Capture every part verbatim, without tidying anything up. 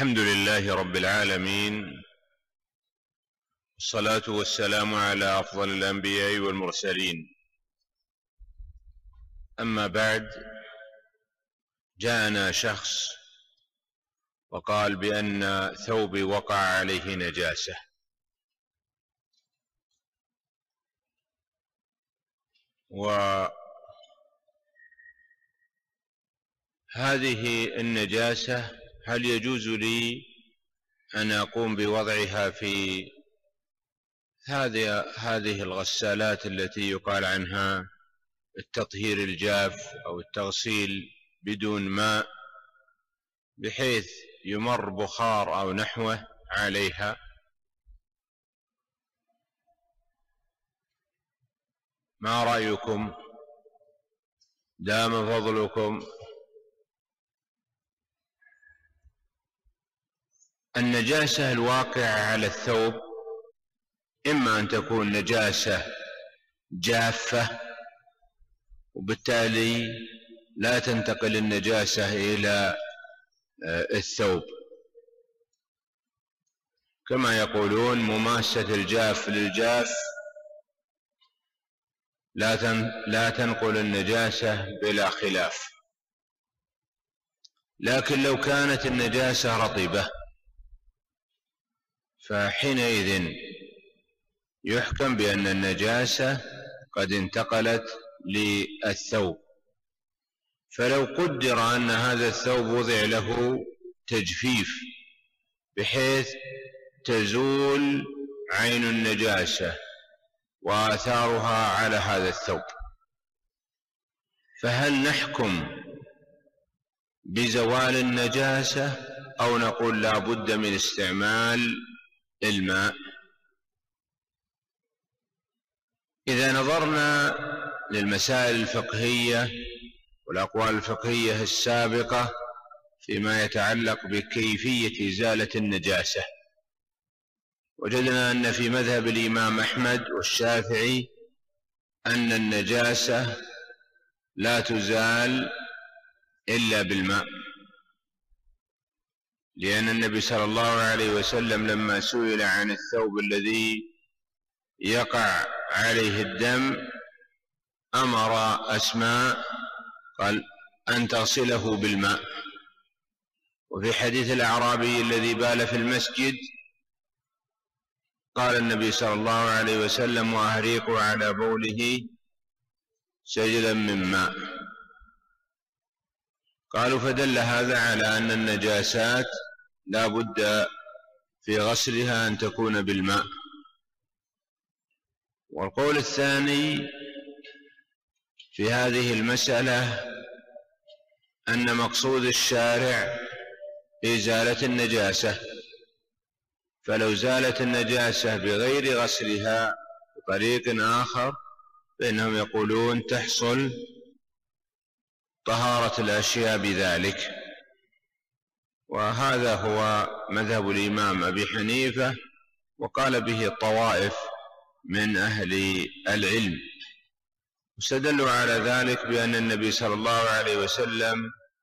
الحمد لله رب العالمين، والصلاة والسلام على أفضل الأنبياء والمرسلين. أما بعد، جاءنا شخص وقال بأن ثوبي وقع عليه نجاسة، وهذه النجاسة هل يجوز لي أن أقوم بوضعها في هذه هذه الغسالات التي يقال عنها التطهير الجاف أو التغسيل بدون ماء، بحيث يمر بخار أو نحوه عليها؟ ما رأيكم؟ دام فضلكم. النجاسة الواقعة على الثوب إما أن تكون نجاسة جافة، وبالتالي لا تنتقل النجاسة إلى الثوب، كما يقولون مماسة الجاف للجاف لا تنقل النجاسة بلا خلاف. لكن لو كانت النجاسة رطبة فحينئذ يحكم بأن النجاسة قد انتقلت للثوب. فلو قدر أن هذا الثوب وضع له تجفيف بحيث تزول عين النجاسة وآثارها على هذا الثوب، فهل نحكم بزوال النجاسة أو نقول لا بد من استعمال الماء؟ إذا نظرنا للمسائل الفقهية والأقوال الفقهية السابقة فيما يتعلق بكيفية إزالة النجاسة، وجدنا أن في مذهب الإمام أحمد والشافعي أن النجاسة لا تزال إلا بالماء، لأن النبي صلى الله عليه وسلم لما سئل عن الثوب الذي يقع عليه الدم أمر أسماء قال أن تغسله بالماء. وفي حديث الأعرابي الذي بال في المسجد قال النبي صلى الله عليه وسلم وأهريق على بوله سجلا من ماء. قالوا فدل هذا على أن النجاسات لا بد في غسلها أن تكون بالماء. والقول الثاني في هذه المسألة أن مقصود الشارع إزالة النجاسة، فلو زالت النجاسة بغير غسلها بطريق آخر فإنهم يقولون تحصل طهارة الأشياء بذلك. وهذا هو مذهب الإمام أبي حنيفة، وقال به طوائف من أهل العلم، واستدلوا على ذلك بأن النبي صلى الله عليه وسلم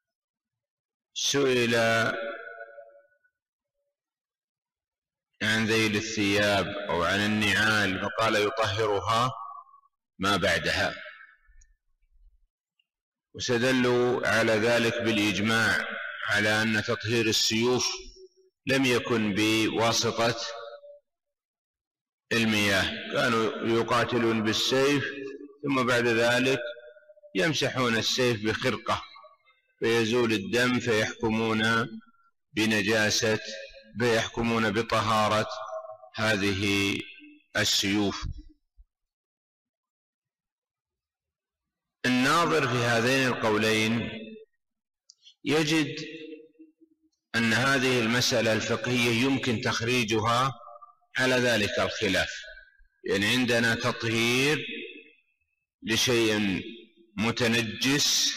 سئل عن ذيل الثياب أو عن النعال فقال يطهرها ما بعدها، واستدلوا على ذلك بالإجماع على أن تطهير السيوف لم يكن بواسطة المياه، كانوا يقاتلون بالسيف ثم بعد ذلك يمسحون السيف بخرقة فيزول الدم فيحكمون بنجاسة فيحكمون بطهارة هذه السيوف. الناظر في هذين القولين يجد أن هذه المسألة الفقهية يمكن تخريجها على ذلك الخلاف، يعني عندنا تطهير لشيء متنجس،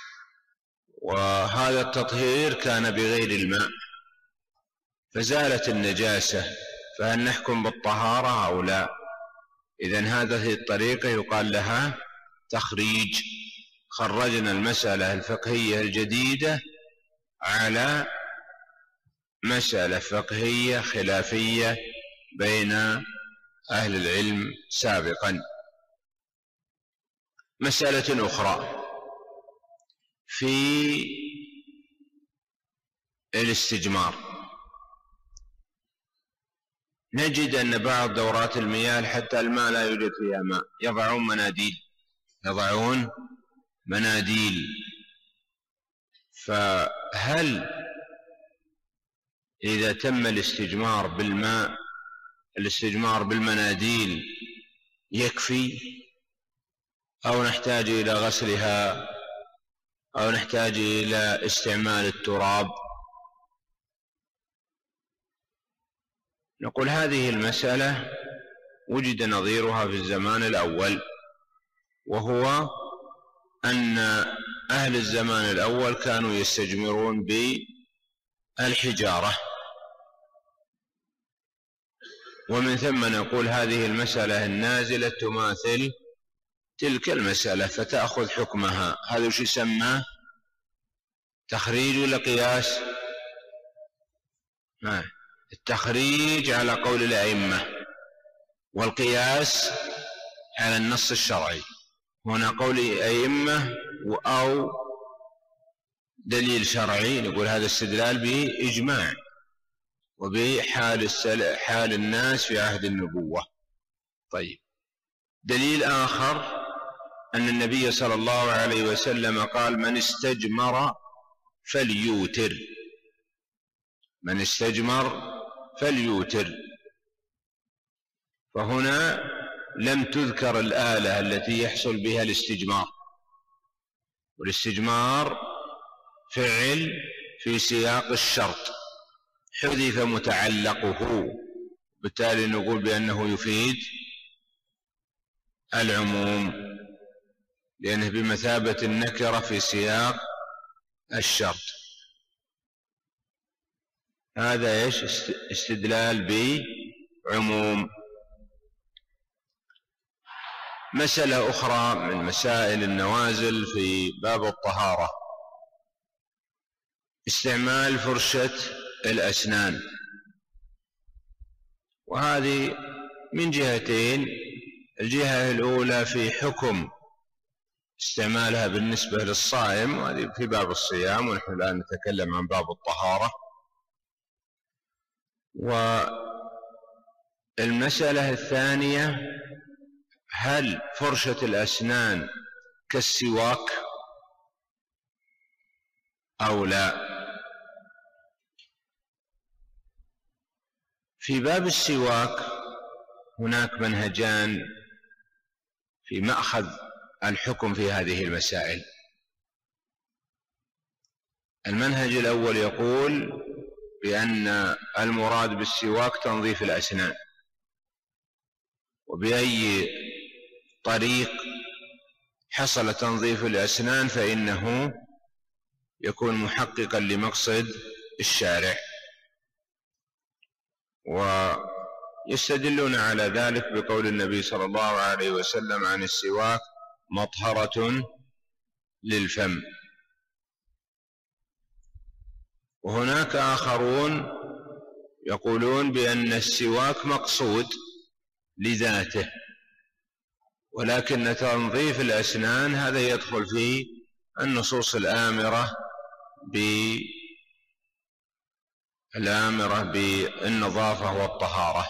وهذا التطهير كان بغير الماء فزالت النجاسة، فهل نحكم بالطهارة أو لا؟ إذن هذه الطريقة يقال لها تخريج. خرجنا المسألة الفقهية الجديدة على مسألة فقهية خلافية بين أهل العلم سابقا. مسألة أخرى في الاستجمار، نجد أن بعض دورات المياه حتى الماء لا يوجد فيها ماء يضعون مناديل يضعون مناديل فهل إذا تم الاستجمار بالماء الاستجمار بالمناديل يكفي، أو نحتاج إلى غسلها، أو نحتاج إلى استعمال التراب؟ نقول هذه المسألة وجد نظيرها في الزمان الأول، وهو أن أهل الزمان الأول كانوا يستجمرون بالحجارة، ومن ثم نقول هذه المسألة النازلة تماثل تلك المسألة فتأخذ حكمها. هذا وش يسمى؟ تخريج ولا قياس؟ آه. التخريج على قول الأئمة، والقياس على النص الشرعي. هنا قول أئمة أو دليل شرعي، نقول هذا استدلال بإجماع وبحال حال الناس في عهد النبوة. طيب، دليل آخر أن النبي صلى الله عليه وسلم قال: من استجمر فليوتر، من استجمر فليوتر. فهنا لم تذكر الآلة التي يحصل بها الاستجمار، والاستجمار فعل في سياق الشرط حذف متعلقه، بالتالي نقول بأنه يفيد العموم لأنه بمثابة النكرة في سياق الشرط. هذا إيش؟ استدلال بعموم. مسألة أخرى من مسائل النوازل في باب الطهارة: استعمال فرشة الأسنان، وهذه من جهتين. الجهة الأولى في حكم استعمالها بالنسبة للصائم، وهذه في باب الصيام، ونحن الآن نتكلم عن باب الطهارة. والمسألة الثانية: هل فرشة الأسنان كالسواك أو لا؟ في باب السواك هناك منهجان في مأخذ الحكم في هذه المسائل. المنهج الأول يقول بأن المراد بالسواك تنظيف الأسنان، وبأي طريق حصل تنظيف الأسنان فإنه يكون محققا لمقصد الشارع. ويستدلون على ذلك بقول النبي صلى الله عليه وسلم عن السواك: مطهرة للفم. وهناك آخرون يقولون بأن السواك مقصود لذاته، ولكن تنظيف الأسنان هذا يدخل في النصوص الآمرة بالآمرة بالنظافة والطهارة.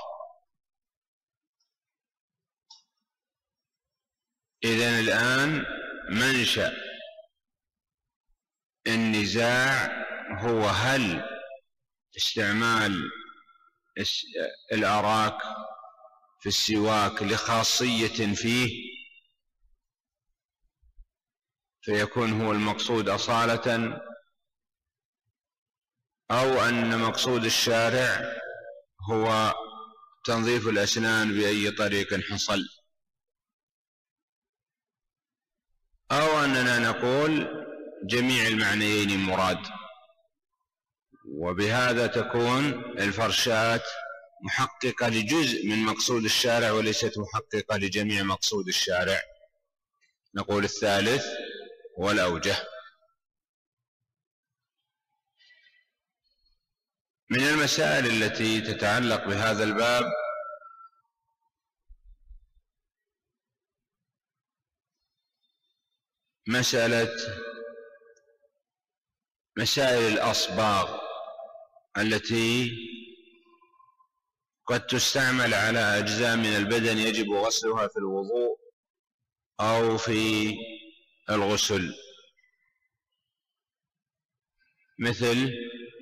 إذن الآن منشأ النزاع هو هل استعمال الأراك في السواك لخاصية فيه فيكون هو المقصود أصالة، أو أن مقصود الشارع هو تنظيف الأسنان بأي طريق حصل، أو أننا نقول جميع المعنيين مراد. وبهذا تكون الفرشات محققة لجزء من مقصود الشارع وليست محققة لجميع مقصود الشارع. نقول الثالث هو الأوجه. من المسائل التي تتعلق بهذا الباب مسألة مسائل الأصباغ التي قد تستعمل على أجزاء من البدن يجب غسلها في الوضوء أو في الغسل، مثل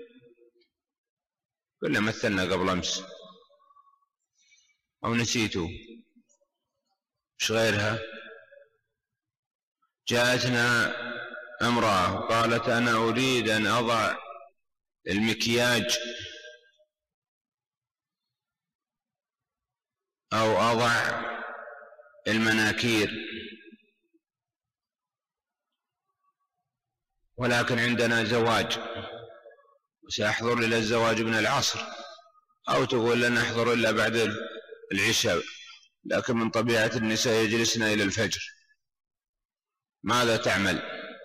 كنا مثلنا قبل أمس أو نسيتوا، مش غيرها؟ جاءتنا امرأة قالت أنا أريد أن أضع المكياج أو أضع المناكير، ولكن عندنا زواج وسأحضر إلى الزواج من العصر، أو تقول لن أحضر إلا بعد العشاء، لكن من طبيعة النساء يجلسن إلى الفجر، ماذا تعمل؟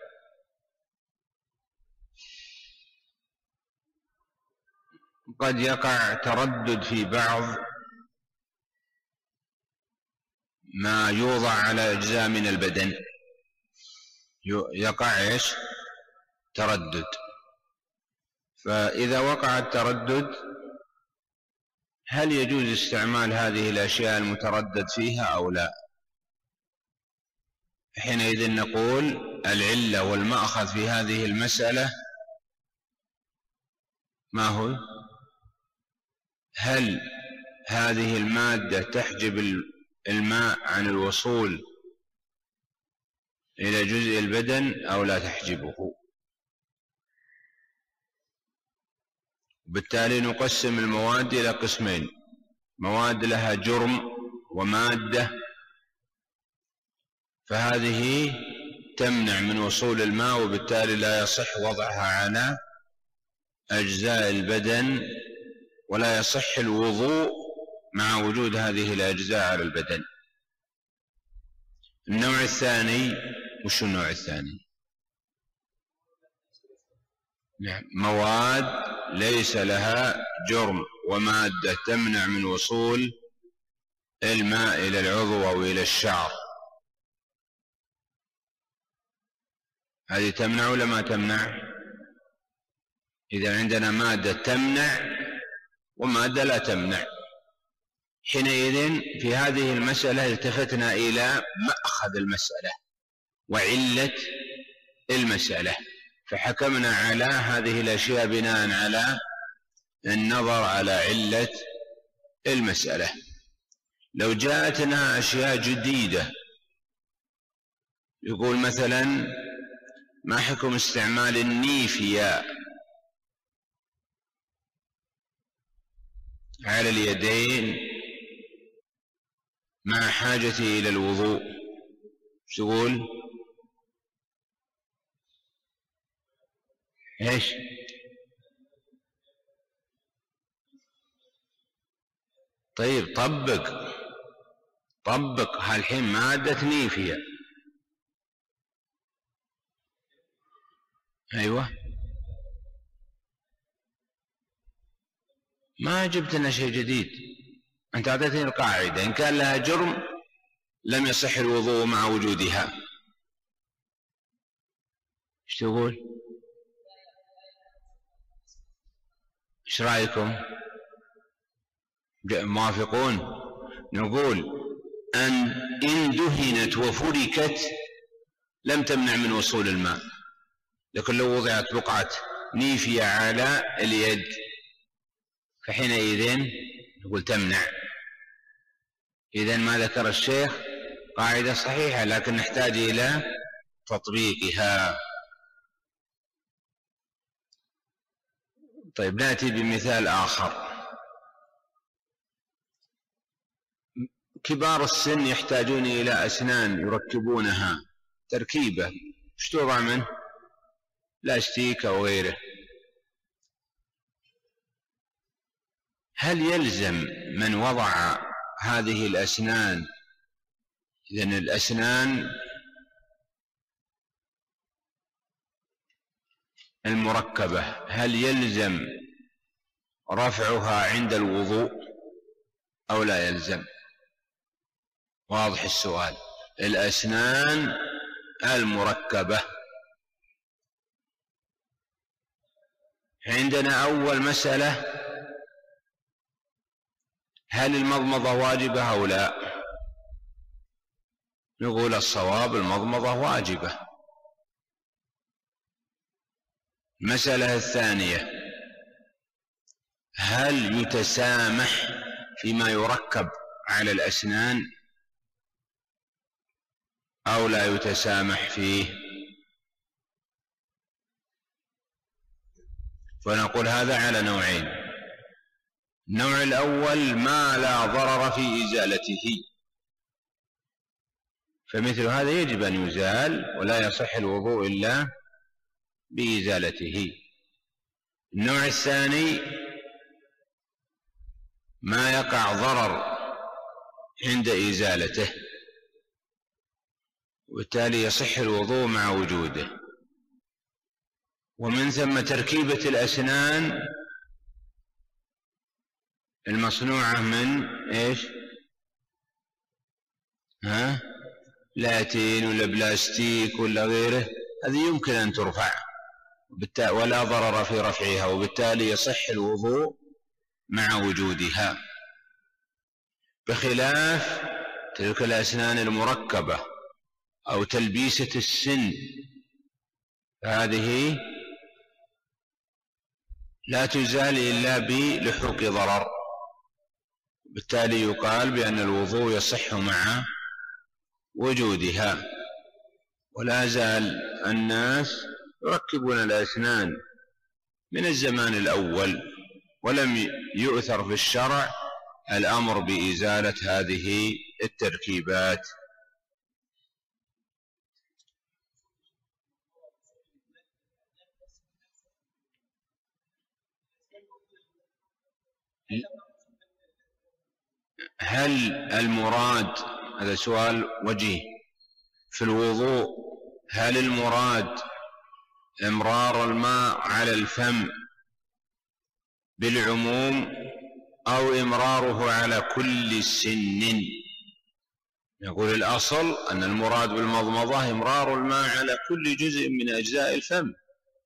قد يقع تردد في بعض ما يوضع على أجزاء من البدن، يقع إيش؟ تردد. فإذا وقع التردد هل يجوز استعمال هذه الأشياء المتردد فيها أو لا؟ حينئذ نقول العلة والمأخذ في هذه المسألة ما هو؟ هل هذه المادة تحجب الماء عن الوصول إلى جزء البدن أو لا تحجبه؟ بالتالي نقسم المواد إلى قسمين: مواد لها جرم ومادة فهذه تمنع من وصول الماء وبالتالي لا يصح وضعها على أجزاء البدن ولا يصح الوضوء مع وجود هذه الأجزاء على البدن. النوع الثاني، وش النوع الثاني؟ نعم، مواد ليس لها جرم ومادة تمنع من وصول الماء إلى العضو أو إلى الشعر، هذه تمنع ولا ما تمنع؟ إذا عندنا مادة تمنع ومادة لا تمنع، حينئذ في هذه المسألة التفتنا إلى مأخذ المسألة وعلة المسألة، فحكمنا على هذه الأشياء بناء على النظر على علة المسألة. لو جاءتنا أشياء جديدة، يقول مثلا ما حكم استعمال النيفيا على اليدين مع حاجتي إلى الوضوء؟ شو تقول؟ ايش؟ طيب طبق طبق هالحين مادة نيفيا. ايوه، ما جبت لنا شيء جديد، انت اعطيتني القاعدة ان كان لها جرم لم يصح الوضوء مع وجودها. ايش تقول؟ ايش رايكم؟ موافقون؟ نقول ان ان دهنت وفركت لم تمنع من وصول الماء، لكن لو وضعت بقعة نيفيا على اليد فحينئذ نقول تمنع. إذن ما ذكر الشيخ قاعدة صحيحة، لكن نحتاج إلى تطبيقها. طيب نأتي بمثال آخر. كبار السن يحتاجون إلى أسنان يركبونها تركيبة، ايش توضع منه؟ لاستيك أو غيره. هل يلزم من وضع هذه الأسنان، إذن الأسنان المركبة، هل يلزم رفعها عند الوضوء أو لا يلزم؟ واضح السؤال. الأسنان المركبة، عندنا أول مسألة: هل المضمضة واجبة أو لا؟ نقول الصواب المضمضة واجبة. المسألة الثانية: هل يتسامح فيما يركب على الأسنان أو لا يتسامح فيه؟ فنقول هذا على نوعين: النوع الأول ما لا ضرر في إزالته، فمثل هذا يجب أن يزال ولا يصح الوضوء إلا بإزالته. النوع الثاني ما يقع ضرر عند إزالته وبالتالي يصح الوضوء مع وجوده. ومن ثم تركيبة الأسنان المصنوعة من إيش؟ ها؟ لاتين ولا بلاستيك ولا غيره، هذه يمكن أن ترفع ولا ضرر في رفعها وبالتالي يصح الوضوء مع وجودها، بخلاف تلك الأسنان المركبة أو تلبيسة السن، هذه لا تزال إلا بلحوق ضرر، بالتالي يقال بأن الوضوء يصح مع وجودها. ولا زال الناس يركبون الأسنان من الزمان الأول، ولم يؤثر في الشرع الأمر بإزالة هذه التركيبات. هل المراد، هذا سؤال وجيه في الوضوء، هل المراد إمرار الماء على الفم بالعموم أو إمراره على كل سن؟ يقول الأصل أن المراد بالمضمضة إمرار الماء على كل جزء من أجزاء الفم،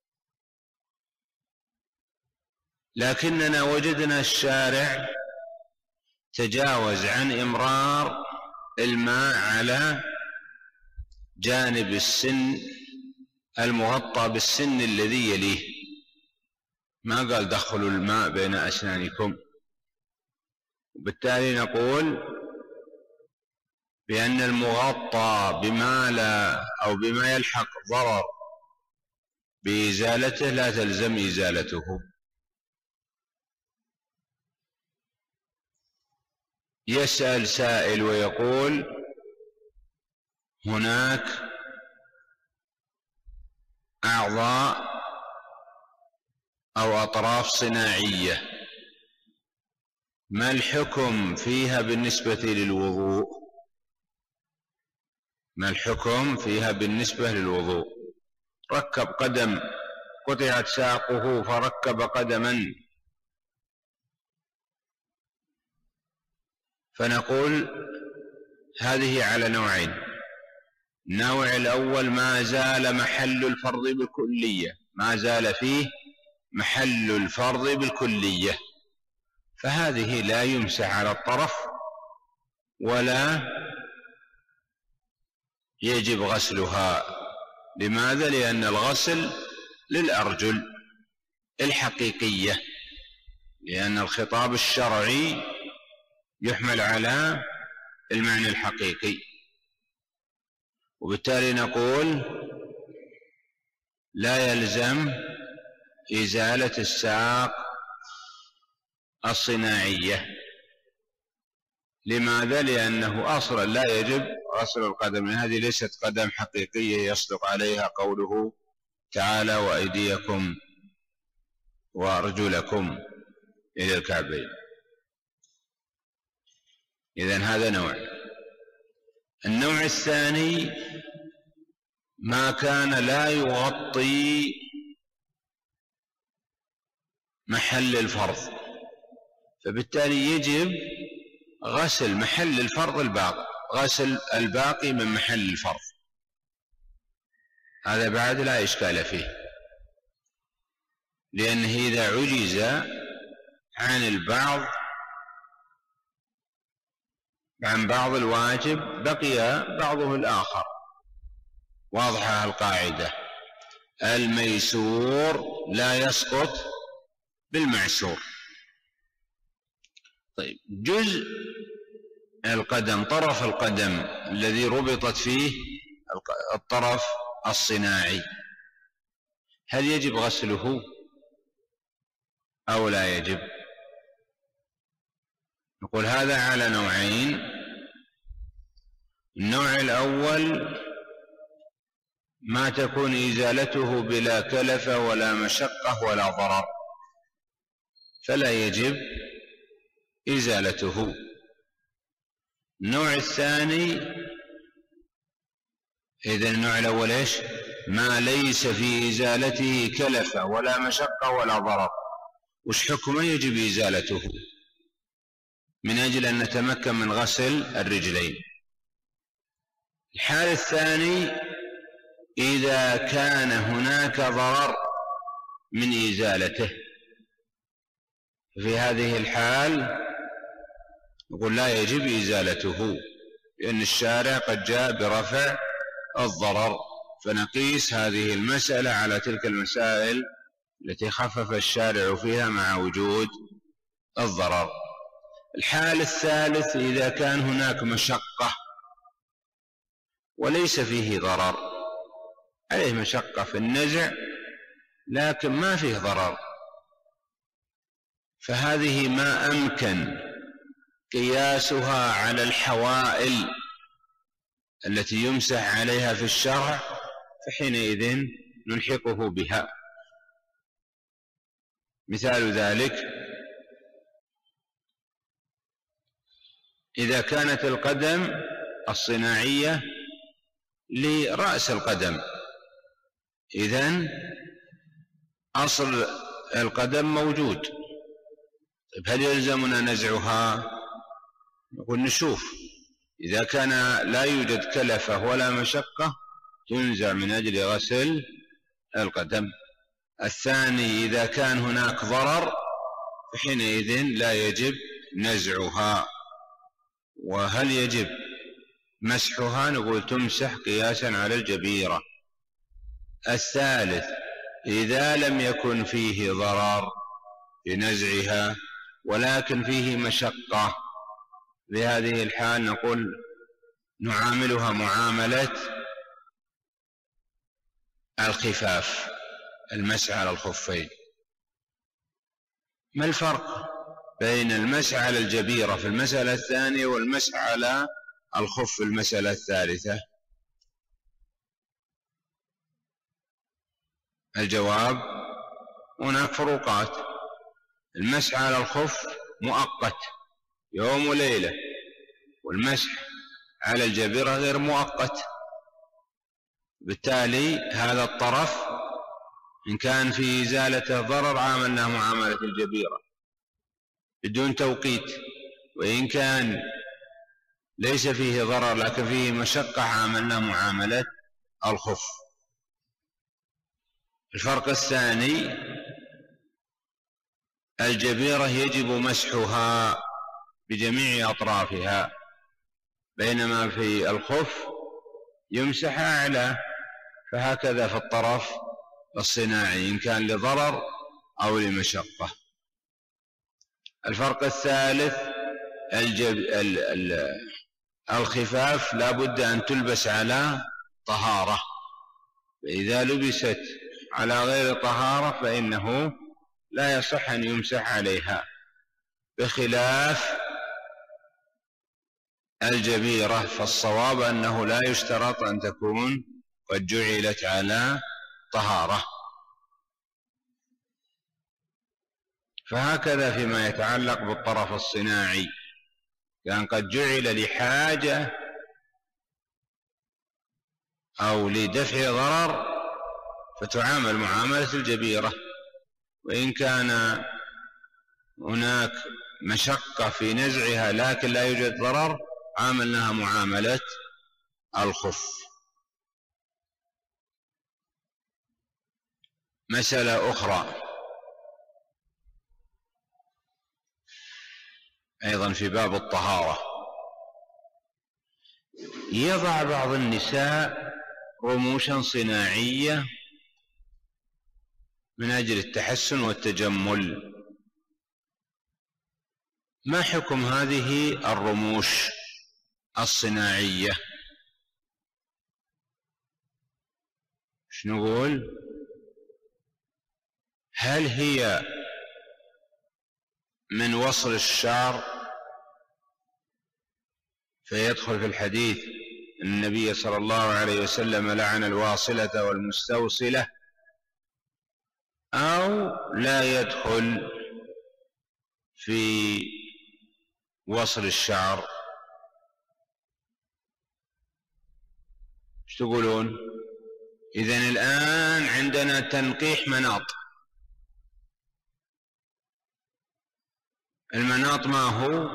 لكننا وجدنا الشارع تجاوز عن إمرار الماء على جانب السن المغطى بالسن الذي يليه، ما قال دخلوا الماء بين أسنانكم. وبالتالي نقول بأن المغطى بما لا أو بما يلحق ضرر بإزالته لا تلزم إزالته. يسأل سائل ويقول: هناك أعضاء أو أطراف صناعية، ما الحكم فيها بالنسبة للوضوء؟ ما الحكم فيها بالنسبة للوضوء؟ ركب قدم، قطعت ساقه فركب قدما، فنقول هذه على نوعين: النوع الأول ما زال محل الفرض بالكلية، ما زال فيه محل الفرض بالكلية، فهذه لا يمسح على الطرف ولا يجب غسلها. لماذا؟ لأن الغسل للأرجل الحقيقية، لأن الخطاب الشرعي يحمل على المعنى الحقيقي، وبالتالي نقول لا يلزم إزالة الساق الصناعية. لماذا؟ لأنه أصلا لا يجب غسل القدم، هذه ليست قدم حقيقية يصدق عليها قوله تعالى: وأيديكم وأرجلكم إلى الكعبين. إذن هذا نوع. النوع الثاني ما كان لا يغطي محل الفرض، فبالتالي يجب غسل محل الفرض الباقي، غسل الباقي من محل الفرض، هذا بعد لا إشكال فيه، لأنه إذا عجز عن البعض عن بعض الواجب بقي بعضه الآخر. واضحة القاعدة، الميسور لا يسقط بالمعسور. طيب، جزء القدم، طرف القدم الذي ربطت فيه الطرف الصناعي، هل يجب غسله أو لا يجب؟ نقول هذا على نوعين. النوع الأول ما تكون إزالته بلا كلفة ولا مشقة ولا ضرر، فلا يجب إزالته. النوع الثاني، إذن النوع الأول إيش؟ ما ليس في إزالته كلفة ولا مشقة ولا ضرر، وش حكمه؟ يجب إزالته من أجل أن نتمكن من غسل الرجلين. الحال الثاني، إذا كان هناك ضرر من إزالته، في هذه الحال نقول لا يجب إزالته، لأن الشارع قد جاء برفع الضرر، فنقيس هذه المسألة على تلك المسائل التي خفف الشارع فيها مع وجود الضرر. الحال الثالث، إذا كان هناك مشقة وليس فيه ضرر، عليه مشقة في النزع لكن ما فيه ضرر، فهذه ما أمكن قياسها على الحوائل التي يمسح عليها في الشرع، فحينئذ نلحقه بها. مثال ذلك، إذا كانت القدم الصناعية لرأس القدم، إذن أصل القدم موجود، هل يلزمنا نزعها؟ نقول نشوف، إذا كان لا يوجد كلفة ولا مشقة تنزع من أجل غسل القدم. الثاني، إذا كان هناك ضرر فحينئذ لا يجب نزعها. وهل يجب مسحها؟ نقول تمسح قياسا على الجبيرة. الثالث، إذا لم يكن فيه ضرر بنزعها ولكن فيه مشقة، بهذه الحال نقول نعاملها معاملة الخفاف، المسح على الخفين. ما الفرق بين المسح على الجبيرة في المسألة الثانية والمسح على الخف في المسألة الثالثة؟ الجواب، هناك فروقات. المسح على الخف مؤقت يوم وليلة، والمسح على الجبيرة غير مؤقت، بالتالي هذا الطرف إن كان في إزالته ضرر عاملناه معاملة الجبيرة بدون توقيت، وإن كان ليس فيه ضرر لكن فيه مشقة عاملناه معاملة الخف. الفرق الثاني، الجبيرة يجب مسحها بجميع أطرافها، بينما في الخف يمسح أعلى، فهكذا في الطرف الصناعي إن كان لضرر أو لمشقة. الفرق الثالث، الجب... ال... ال... الخفاف لا بد أن تلبس على طهارة، فإذا لبست على غير طهارة فإنه لا يصح أن يمسح عليها، بخلاف الجبيرة فالصواب أنه لا يشترط أن تكون قد جعلت على طهارة. فهكذا فيما يتعلق بالطرف الصناعي، كان قد جعل لحاجة أو لدفع ضرر فتعامل معاملة الجبيرة، وإن كان هناك مشقة في نزعها لكن لا يوجد ضرر، عاملناها معاملة الخف. مسألة أخرى أيضا في باب الطهارة، يضع بعض النساء رموشا صناعية من أجل التحسن والتجمل. ما حكم هذه الرموش الصناعية؟ ايش نقول؟ هل هي من وصل الشعر فيدخل في الحديث أن النبي صلى الله عليه وسلم لعن الواصلة والمستوصلة، أو لا يدخل في وصل الشعر؟ ايش تقولون؟ إذن الآن عندنا تنقيح مناط. المناط ما هو؟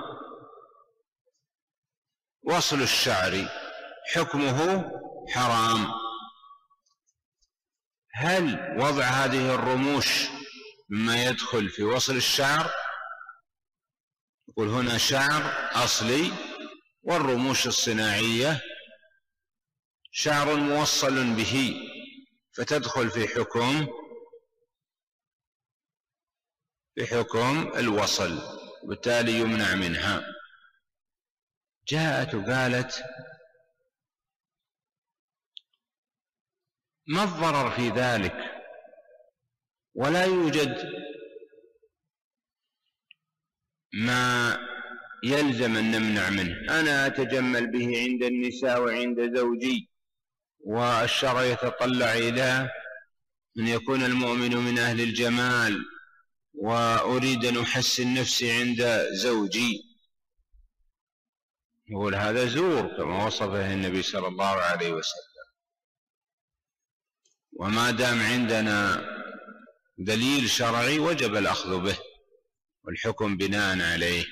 وصل الشعر، حكمه حرام. هل وضع هذه الرموش مما يدخل في وصل الشعر؟ يقول هنا شعر أصلي، والرموش الصناعية شعر موصل به، فتدخل في حكم في حكم الوصل، وبالتالي يمنع منها. جاءت وقالت ما الضرر في ذلك؟ ولا يوجد ما يلزم أن نمنع منه. أنا أتجمل به عند النساء وعند زوجي، والشرع يتطلع إلى أن يكون المؤمن من أهل الجمال، وأريد أن أحسن نفسي عند زوجي. يقول هذا زور كما وصفه النبي صلى الله عليه وسلم. وما دام عندنا دليل شرعي وجب الأخذ به والحكم بناء عليه.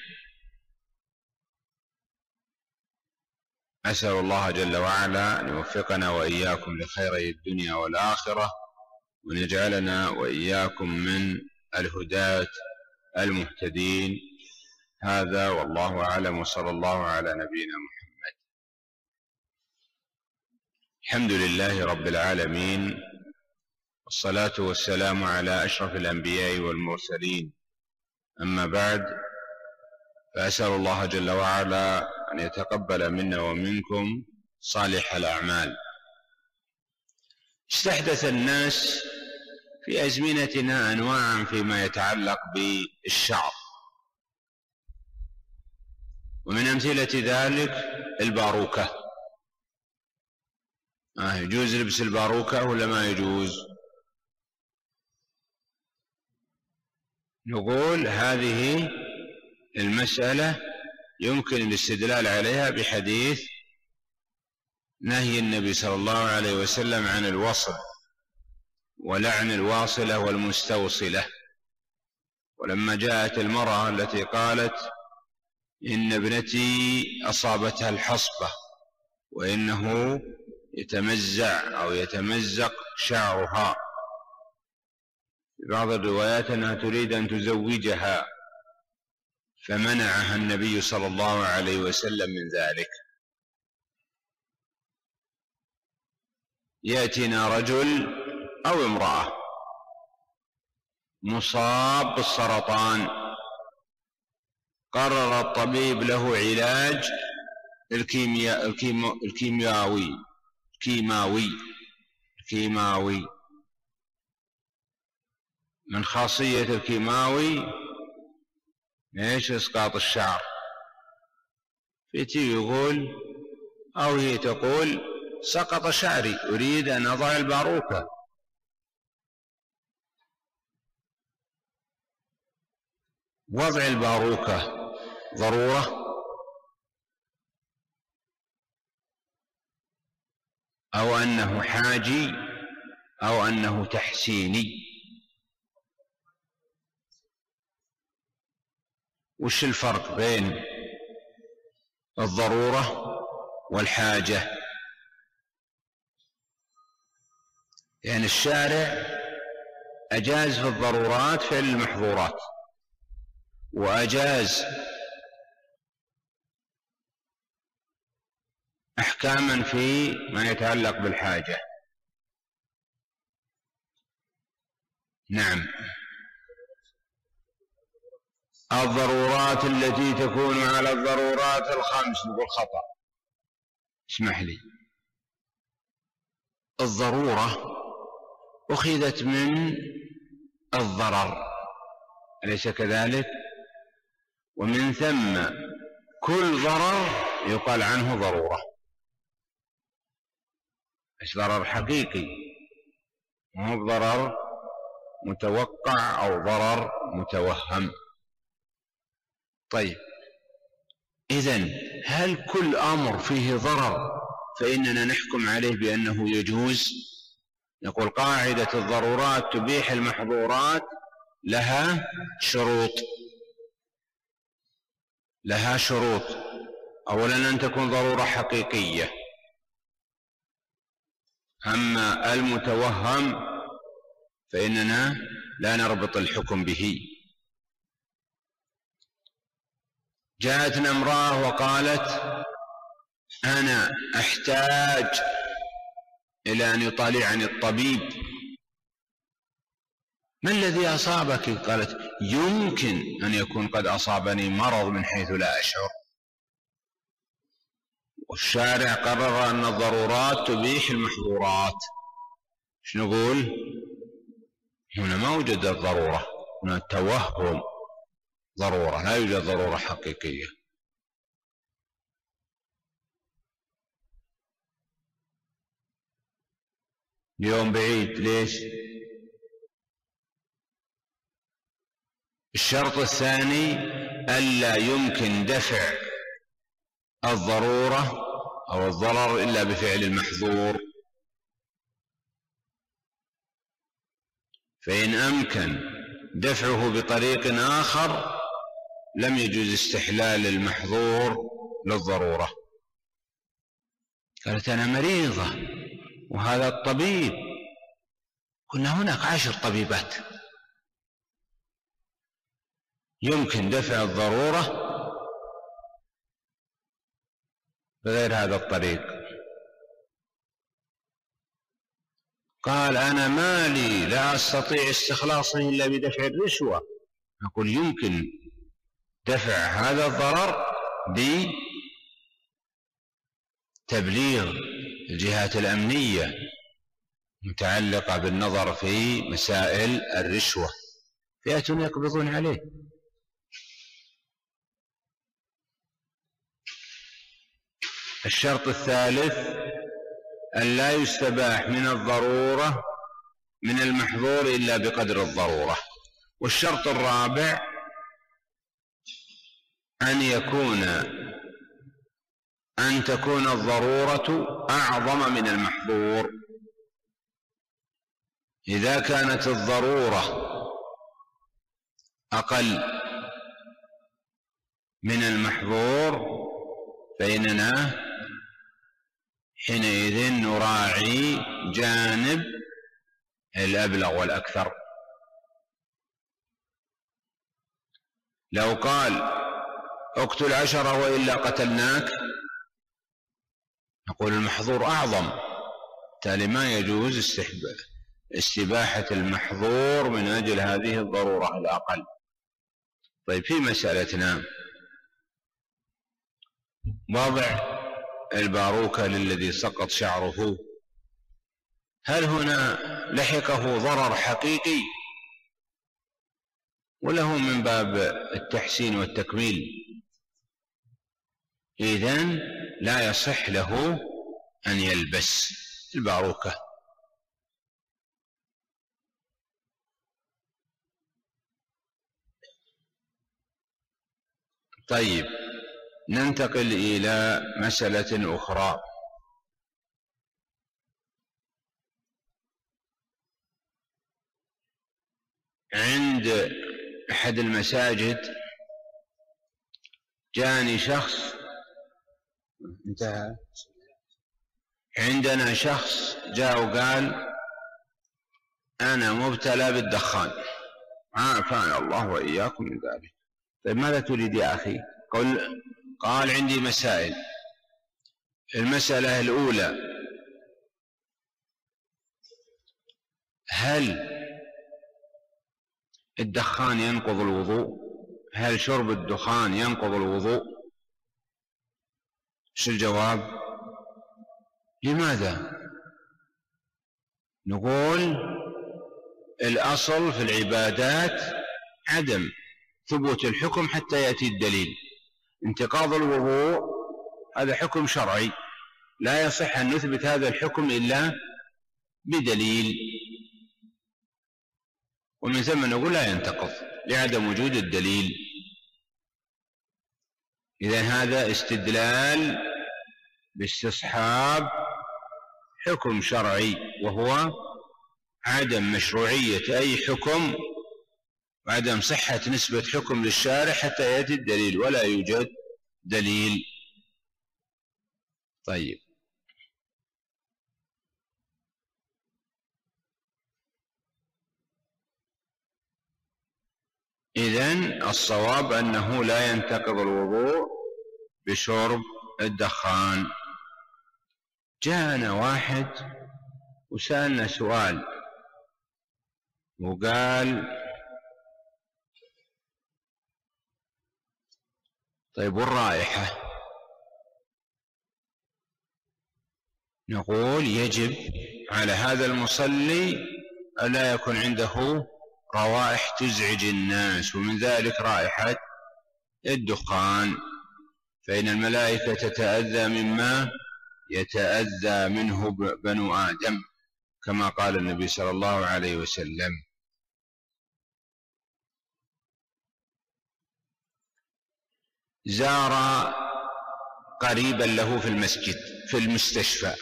أسأل الله جل وعلا أن يوفقنا وإياكم لخيري الدنيا والآخرة، وأن يجعلنا وإياكم من الهداة المهتدين. هذا والله أعلم، وصلى الله على نبينا محمد. الحمد لله رب العالمين، والصلاة والسلام على أشرف الأنبياء والمرسلين. أما بعد، فأسأل الله جل وعلا أن يتقبل منا ومنكم صالح الأعمال. استحدث الناس في أزمنتنا أنواعا فيما يتعلق بالشعر، ومن أمثلة ذلك الباروكة. آه يجوز لبس الباروكة ولا ما يجوز؟ نقول هذه المسألة يمكن الاستدلال عليها بحديث نهي النبي صلى الله عليه وسلم عن الوصل ولعن الواصلة والمستوصلة. ولما جاءت المرأة التي قالت إن ابنتي أصابتها الحصبة وإنه يتمزع أو يتمزق شعرها، في بعض الروايات أنها تريد أن تزوجها، فمنعها النبي صلى الله عليه وسلم من ذلك. يأتينا رجل أو امرأة مصاب بالسرطان، قرر الطبيب له علاج الكيمياء الكيمو الكيمياوي الكيماوي الكيماوي من خاصية الكيماوي ايش؟ اسقاط الشعر. فيتي يقول او هي تقول سقط شعري، اريد ان اضع الباروكة. وضع الباروكة ضرورة او انه حاجي او انه تحسيني؟ وش الفرق بين الضرورة والحاجة؟ يعني الشارع أجاز في الضرورات فعل المحظورات، وأجاز أحكاما في ما يتعلق بالحاجة. نعم. الضرورات التي تكون على الضرورات الخمس، نقول خطأ، اسمح لي. الضرورة أخذت من الضرر، أليس كذلك؟ ومن ثم كل ضرر يقال عنه ضرورة، مش ضرر حقيقي، مو ضرر متوقع أو ضرر متوهم. طيب، إذن هل كل أمر فيه ضرر فإننا نحكم عليه بأنه يجوز؟ نقول قاعدة الضرورات تبيح المحظورات لها شروط، لها شروط. أولا أن تكون ضرورة حقيقية، أما المتوهم فإننا لا نربط الحكم به. جاءتنا امرأة وقالت أنا أحتاج إلى أن يطالعني الطبيب. ما الذي أصابك؟ قالت يمكن أن يكون قد أصابني مرض من حيث لا أشعر. والشارع قرر أن الضرورات تبيح المحظورات. ايش نقول؟ هنا ما وجد الضرورة، هنا توهم ضرورة، لا يوجد ضرورة حقيقية. اليوم بعيد، ليش؟ الشرط الثاني ألا يمكن دفع الضرورة أو الضرر إلا بفعل المحظور، فإن أمكن دفعه بطريق آخر لم يجوز استحلال المحظور للضرورة. قالت أنا مريضة وهذا الطبيب، كنا هناك عشر طبيبات، يمكن دفع الضرورة بغير هذا الطريق. قال أنا مالي لا أستطيع استخلاصه إلا بدفع الرشوة. نقول يمكن دفع هذا الضرر بتبليغ الجهات الأمنية متعلقة بالنظر في مسائل الرشوة، فئة يقبضون عليه. الشرط الثالث أن لا يستباح من الضرورة من المحظور إلا بقدر الضرورة. والشرط الرابع أن يكون أن تكون الضرورة أعظم من المحظور. إذا كانت الضرورة أقل من المحظور فإننا حينئذ نراعي جانب الأبلغ والأكثر. لو قال اقتل عشرة وإلا قتلناك، نقول المحظور أعظم، بالتالي ما يجوز استباحة المحظور من أجل هذه الضرورة الأقل. طيب، في مسألتنا وضع الباروكة للذي سقط شعره، هل هنا لحقه ضرر حقيقي ولا هو من باب التحسين والتكميل؟ إذن لا يصح له أن يلبس الباروكة. طيب، ننتقل إلى مسألة أخرى. عند أحد المساجد جاني شخص، انتهى، عندنا شخص جاء وقال أنا مبتلى بالدخان، عافانا الله وإياكم من ذلك. طيب ماذا تريد يا أخي؟ قال, قال عندي مسائل. المسألة الأولى: هل الدخان ينقض الوضوء؟ هل شرب الدخان ينقض الوضوء؟ شو الجواب؟ لماذا؟ نقول الأصل في العبادات عدم ثبوت الحكم حتى يأتي الدليل. انتقاض الوضوء هذا حكم شرعي، لا يصح أن نثبت هذا الحكم إلا بدليل، ومن ثم نقول لا ينتقض لعدم وجود الدليل. إذن هذا استدلال باستصحاب حكم شرعي، وهو عدم مشروعية أي حكم وعدم صحة نسبة حكم للشارع حتى يأتي الدليل، ولا يوجد دليل. طيب، إذن الصواب أنه لا ينتقض الوضوء بشرب الدخان. جاءنا واحد وسألنا سؤال وقال طيب والرائحة؟ نقول يجب على هذا المصلي ألا يكون عنده روائح تزعج الناس، ومن ذلك رائحة الدخان، فإن الملائكة تتأذى مما يتأذى منه بنو آدم، كما قال النبي صلى الله عليه وسلم. زار قريبا له في المسجد في المستشفى،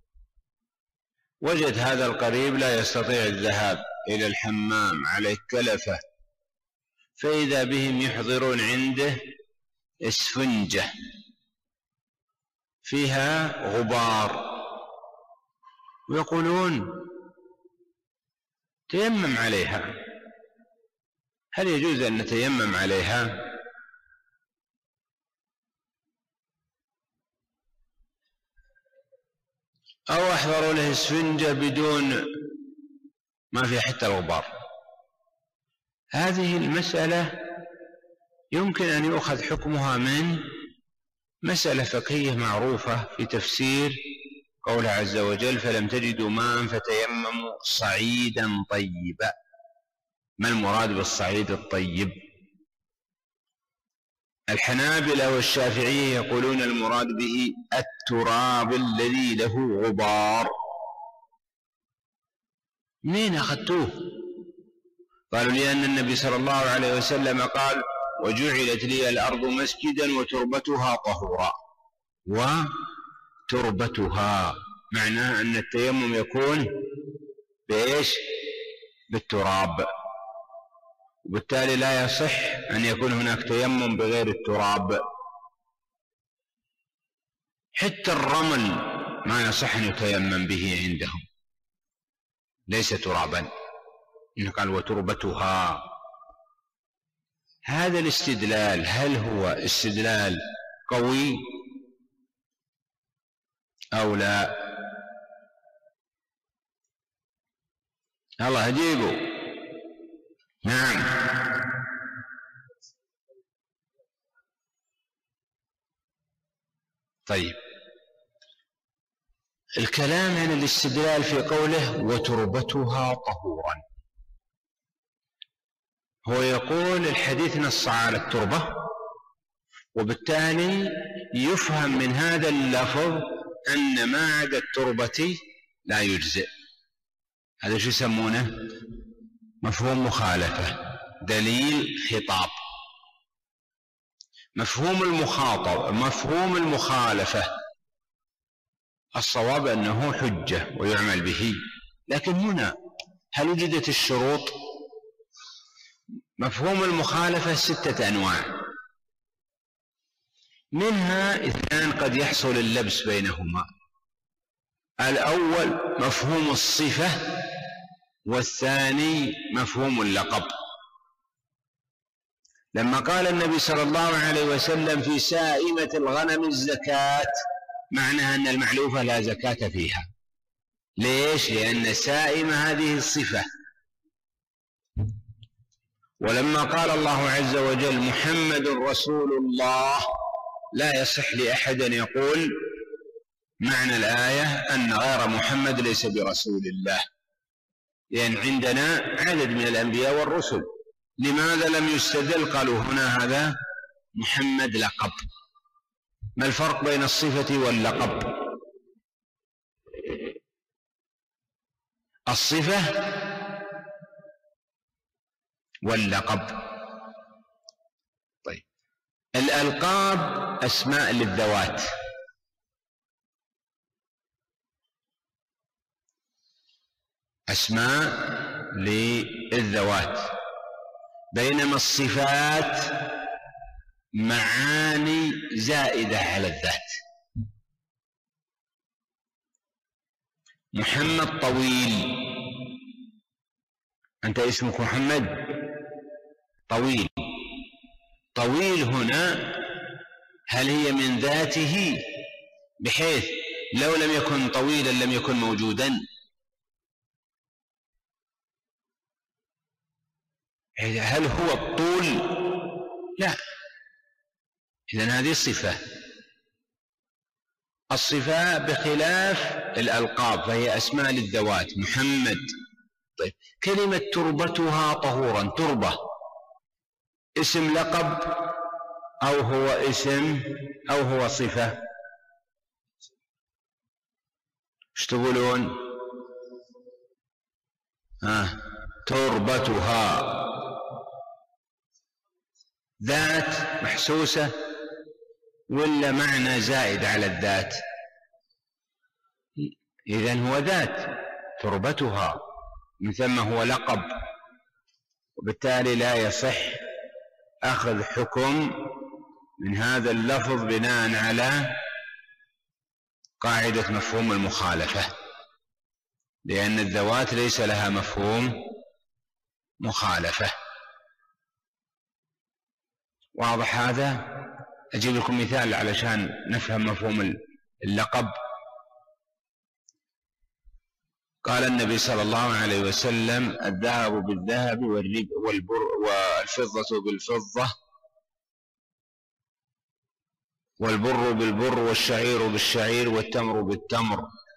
وجد هذا القريب لا يستطيع الذهاب إلى الحمام، عليه كلفة، فإذا بهم يحضرون عنده اسفنجة فيها غبار، ويقولون تيمم عليها. هل يجوز أن نتيمم عليها؟ أو أحضروا له اسفنجة بدون ما فيها حتى الغبار؟ هذه المسألة يمكن أن يؤخذ حكمها من مسألة فقهية معروفة في تفسير قوله عز وجل: فلم تجدوا ماء فتيمموا صعيدا طيبا. ما المراد بالصعيد الطيب؟ الحنابلة والشافعية يقولون المراد به التراب الذي له غبار. منين أخذتوه؟ قالوا لأن النبي صلى الله عليه وسلم قال: وجعلت لي الأرض مسجدا وتربتها طهورا. وتربتها معناه أن التيمم يكون بإيش؟ بالتراب، وبالتالي لا يصح أن يكون هناك تيمم بغير التراب. حتى الرمل ما يصح أن يتيمم به عندهم، ليس ترابا، إنه قال وتربتها. هذا الاستدلال هل هو استدلال قوي أو لا؟ الله أجيبه. نعم. طيب، الكلام عن الاستدلال في قوله وتربتها طهورا، هو يقول الحديث نص على التربة، وبالتالي يفهم من هذا اللفظ أن ما عدا التربة لا يجزئ. هذا شو يسمونه؟ مفهوم مخالفة، دليل خطاب. مفهوم المخاطب، مفهوم المخالفة الصواب أنه حجة ويعمل به، لكن هنا هل وجدت الشروط؟ مفهوم المخالفة ستة أنواع: منها اثنان قد يحصل اللبس بينهما: الأول مفهوم الصفة، والثاني مفهوم اللقب. لما قال النبي صلى الله عليه وسلم في سائمة الغنم الزكاة، معناها أن المعلوفة لا زكاة فيها. ليش؟ لأن السائمة هذه الصفة. ولما قال الله عز وجل محمد رسول الله، لا يصح لأحد أن يقول معنى الآية أن غير محمد ليس برسول الله، لأن عندنا عدد من الأنبياء والرسل. لماذا لم يستدل؟ قالوا هنا هذا محمد لقب. ما الفرق بين الصفة واللقب؟ الصفة واللقب. طيب، الألقاب أسماء للذوات، أسماء للذوات، بينما الصفات معاني زائدة على الذات. محمد طويل، أنت اسمك محمد طويل. طويل هنا هل هي من ذاته بحيث لو لم يكن طويلا لم يكن موجودا؟ هل هو الطول؟ لا. إذن هذه الصفة. الصفة بخلاف الألقاب فهي أسماء للذوات. محمد. طيب، كلمة تربتها طهورا، تربة اسم لقب أو هو اسم أو هو صفة؟ ايش تقولون؟ ها، تربتها ذات محسوسة ولا معنى زائد على الذات؟ إذن هو ذات، تربتها، من ثم هو لقب، وبالتالي لا يصح أخذ حكم من هذا اللفظ بناء على قاعدة مفهوم المخالفة، لأن الذوات ليس لها مفهوم مخالفة. واضح هذا؟ أجيب لكم مثال علشان نفهم مفهوم اللقب. قال النبي صلى الله عليه وسلم: الذهب بالذهب والفضة بالفضة والبر بالبر والشعير بالشعير والتمر بالتمر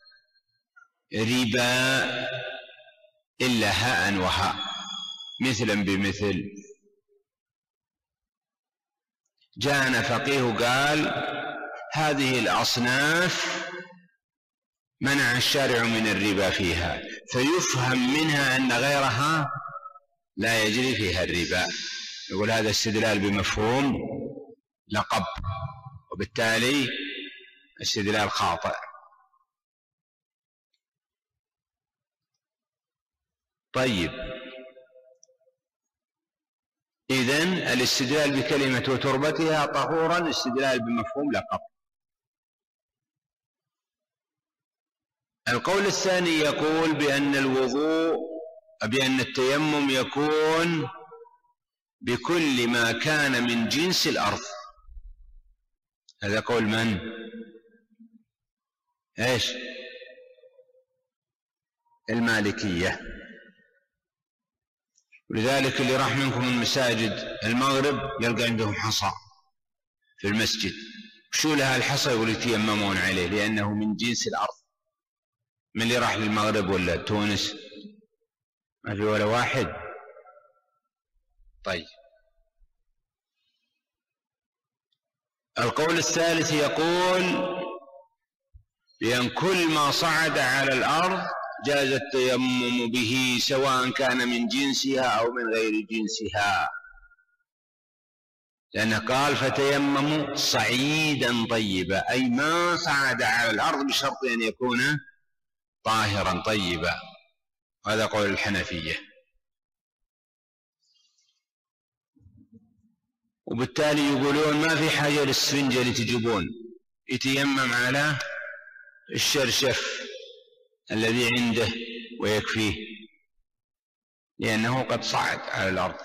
ربا إلا هاء وهاء مثلا بمثل. جاءنا فقيه قال هذه الأصناف منع الشارع من الربا فيها، فيفهم منها أن غيرها لا يجري فيها الربا. يقول هذا استدلال بمفهوم لقب، وبالتالي استدلال خاطئ. طيب، إذن الاستدلال بكلمة وتربتها طهورا استدلال بمفهوم لقب. القول الثاني يقول بأن الوضوء بأن التيمم يكون بكل ما كان من جنس الأرض. هذا قول من؟ ايش؟ المالكية. ولذلك اللي راح منكم من مساجد المغرب يلقى عندهم حصى في المسجد، شو لها الحصى؟ يقول يتيممون عليه لأنه من جنس الأرض. من اللي راح للمغرب ولا تونس؟ ما في ولا واحد. طيب، القول الثالث يقول بأن كل ما صعد على الأرض جاز التيمم به سواء كان من جنسها أو من غير جنسها، لأنه قال فتيمموا صعيدا طيبا، أي ما صعد على الأرض بشرط أن يكون طاهرا طيبا. هذا قول الحنفية. وبالتالي يقولون ما في حاجة للسفنجة اللي تجيبون، يتيمم على الشرشف الذي عنده ويكفيه، لأنه قد صعد على الأرض.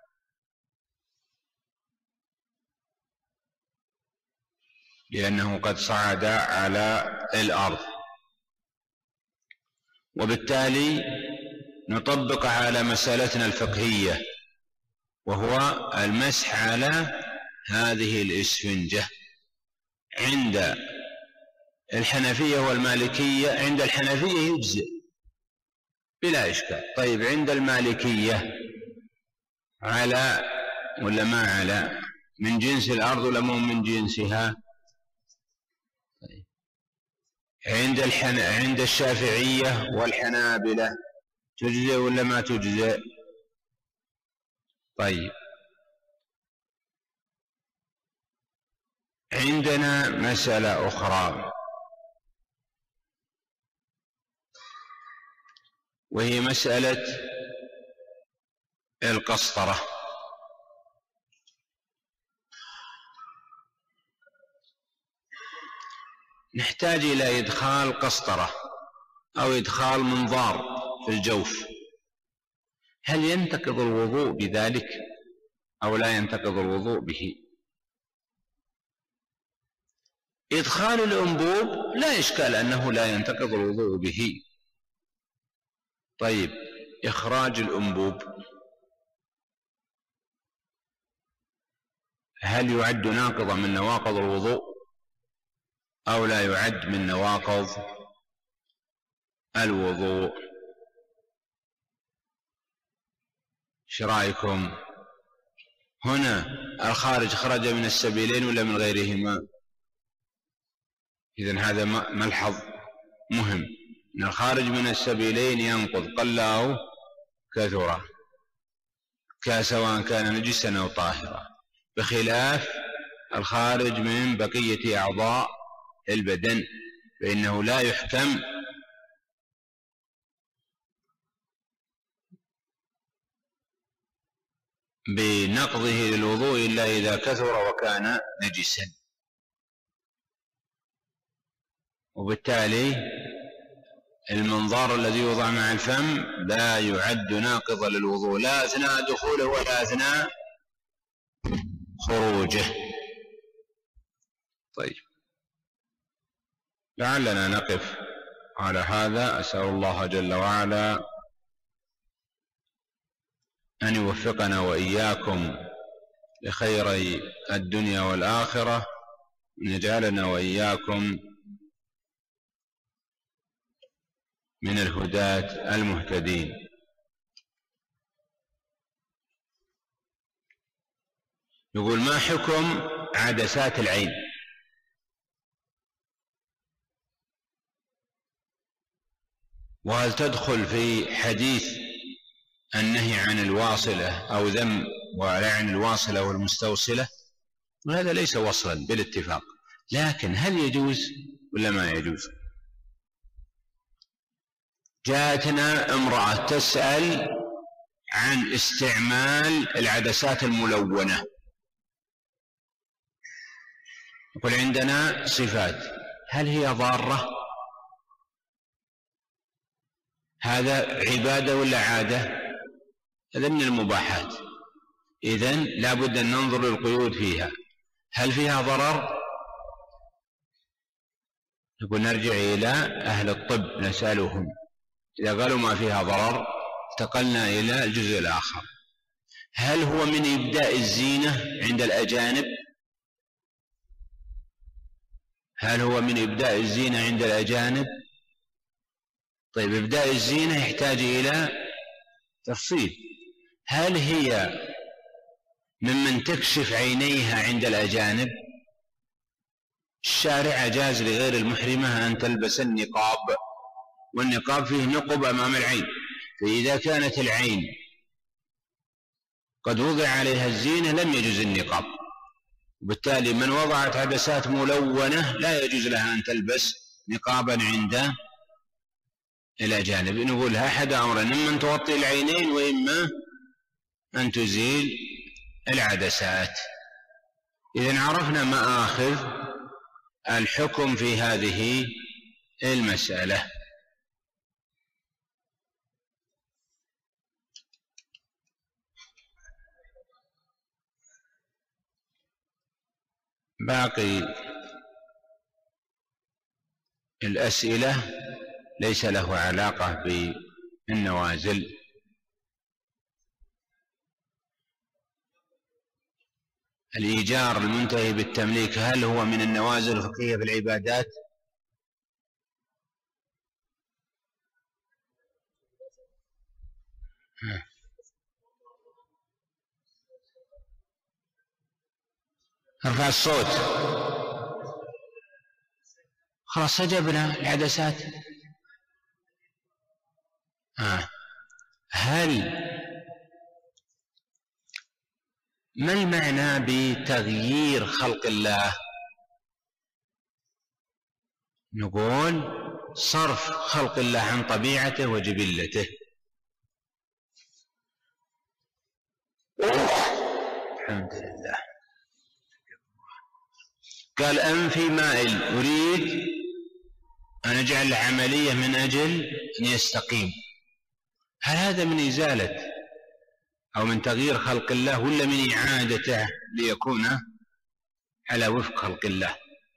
لأنه قد صعد على الأرض وبالتالي نطبق على مسألتنا الفقهية، وهو المسح على هذه الإسفنجة عند الحنفية والمالكية. عند الحنفية يجزئ بلا إشكال. طيب عند المالكية على ولا ما على؟ من جنس الأرض ولا مو من جنسها؟ طيب. عند الحن... عند الشافعية والحنابلة تجزئ ولا ما تجزئ؟ طيب عندنا مسألة أخرى، وهي مسألة القسطرة. نحتاج إلى إدخال قسطرة أو إدخال منظار في الجوف، هل ينتقض الوضوء بذلك أو لا ينتقض الوضوء به؟ إدخال الأنبوب لا إشكال أنه لا ينتقض الوضوء به. طيب إخراج الأنبوب هل يعد ناقضا من نواقض الوضوء أو لا يعد من نواقض الوضوء؟ ايش رايكم؟ هنا الخارج خرج من السبيلين ولا من غيرهما؟ إذن هذا ملحظ مهم، أن الخارج من السبيلين ينقض قل أو كثر، سواء كان نجسا أو طاهرا، بخلاف الخارج من بقية أعضاء البدن فإنه لا يحكم بنقضه للوضوء إلا إذا كثر وكان نجسا. وبالتالي المنظار الذي يوضع مع الفم لا يعد ناقضا للوضوء لا أثناء دخوله ولا أثناء خروجه. طيب لعلنا نقف على هذا. أسأل الله جل وعلا أن يوفقنا وإياكم لخيري الدنيا والآخرة، وأن يجعلنا وإياكم من الهداة المهتدين. يقول: ما حكم عدسات العين؟ وهل تدخل في حديث النهي عن الواصلة أو ذم ولعن الواصلة والمستوصلة؟ وهذا ليس وصلا بالاتفاق، لكن هل يجوز ولا ما يجوز؟ جاءتنا امرأة تسأل عن استعمال العدسات الملونة، يقول عندنا صفات، هل هي ضارة؟ هذا عبادة ولا عادة؟ هذا من المباحات، إذن لا بد أن ننظر للقيود فيها. هل فيها ضرر؟ يقول نرجع إلى أهل الطب نسألهم، إذا قالوا ما فيها ضرر انتقلنا إلى الجزء الآخر. هل هو من إبداء الزينة عند الأجانب؟ هل هو من إبداء الزينة عند الأجانب؟ طيب إبداء الزينة يحتاج إلى تفصيل. هل هي ممن تكشف عينيها عند الأجانب؟ الشارع أجاز لغير المحرمة أن تلبس النقاب، والنقاب فيه نقب أمام العين، فإذا كانت العين قد وضع عليها الزينة لم يجوز النقاب، وبالتالي من وضعت عدسات ملونة لا يجوز لها أن تلبس نقابا عند الأجانب. نقول أحد أمرين: إما أن تغطي العينين وإما أن تزيل العدسات. إذن عرفنا مآخذ الحكم في هذه المسألة. باقي الأسئلة ليس له علاقة بالنوازل. الإيجار المنتهي بالتمليك هل هو من النوازل الفقهية في العبادات؟ ارفع الصوت. خلاص سجبنا العدسات. آه. هل ما المعنى بتغيير خلق الله؟ نقول صرف خلق الله عن طبيعته وجبلته. الحمد لله. قال أنفي مائل أريد أن أجعل عملية من أجل أن يستقيم. هل هذا من إزالة أو من تغيير خلق الله ولا من إعادته ليكون على وفق خلق الله؟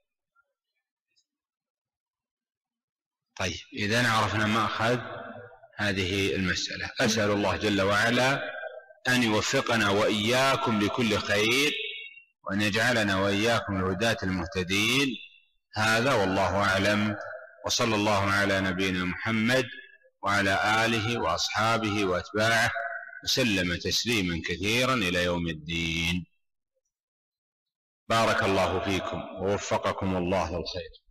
طيب إذن عرفنا مأخذ هذه المسألة. أسأل الله جل وعلا أن يوفقنا وإياكم لكل خير وأن يجعلنا وإياكم الهداة المهتدين. هذا والله أعلم، وصلى الله على نبينا محمد وعلى آله وأصحابه وأتباعه وسلم تسليما كثيرا إلى يوم الدين. بارك الله فيكم ووفقكم الله للخير.